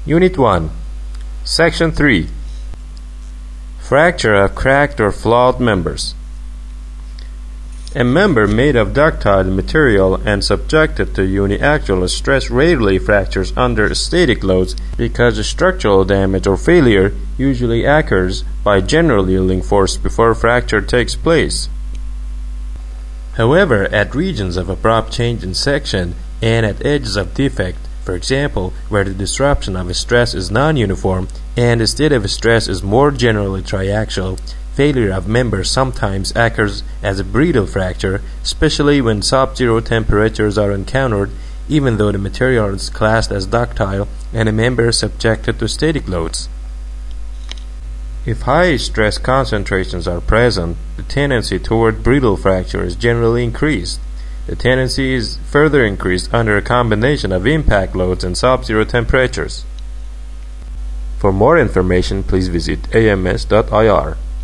Unit 1, Section 3. Fracture of cracked or flawed members. A member made of ductile material and subjected to uniaxial stress rarely fractures under static loads because the structural damage or failure usually occurs by general yielding force before fracture takes place. However, at regions of abrupt change in section and at edges of defect, for example, where the disruption of a stress is non-uniform and the state of stress is more generally triaxial, failure of members sometimes occurs as a brittle fracture, especially when sub-zero temperatures are encountered, even though the material is classed as ductile and a member is subjected to static loads. If high stress concentrations are present, the tendency toward brittle fracture is generally increased. The tendency is further increased under a combination of impact loads and sub-zero temperatures. For more information, please visit ams.ir.